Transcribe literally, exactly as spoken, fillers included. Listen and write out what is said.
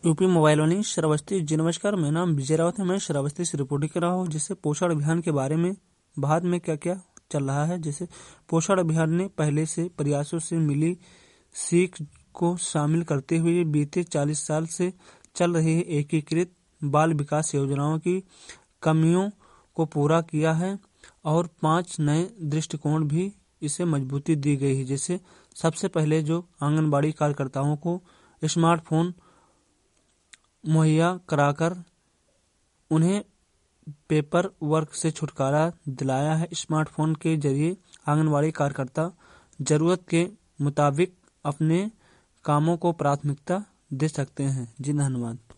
UP mobile Vani Shravasti ji नमस्कार। मेरा नाम विजय रावत है। मैं श्रावस्ती से रिपोर्टिंग कर रहा हूँ। जिससे पोषण अभियान के बारे में भारत में क्या क्या चल रहा है। जैसे पोषण अभियान ने पहले से प्रयासों से मिली सीख को शामिल करते हुए बीते चालीस साल से चल रही एकीकृत बाल विकास योजनाओं की कमियों को पूरा किया है और पांच नए दृष्टिकोण भी इसे मजबूती दी गई है। जैसे सबसे पहले जो आंगनबाड़ी कार्यकर्ताओं को स्मार्टफोन मुहैया कराकर उन्हें पेपर वर्क से छुटकारा दिलाया है। स्मार्टफोन के जरिए आंगनबाड़ी कार्यकर्ता जरूरत के मुताबिक अपने कामों को प्राथमिकता दे सकते हैं। जी धन्यवाद।